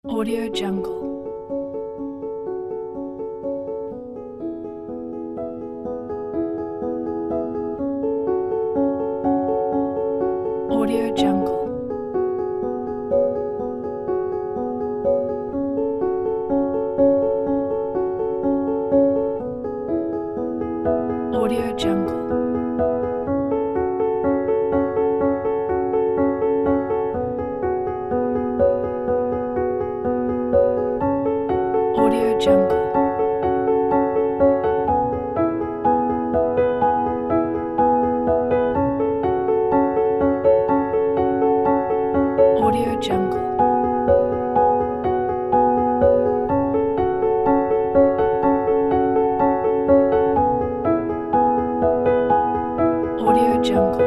Audio Jungle. Audio Jungle. Audio Jungle. Audio Jungle. Audio Jungle. Audio Jungle.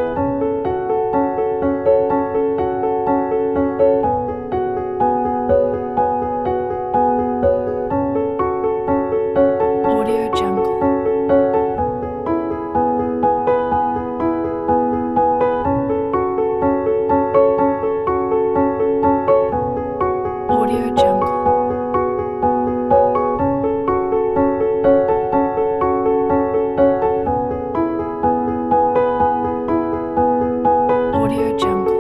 Audio Jungle. Audio Jungle. Audio Jungle.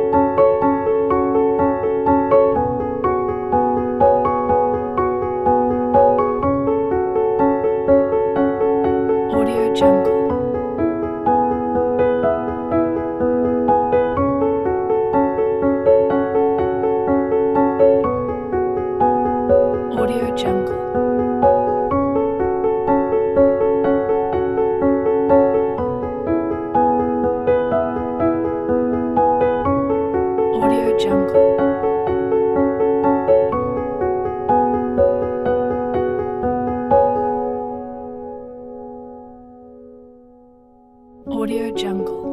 Audio Jungle. Audio Jungle. Audio Jungle. Audio Jungle.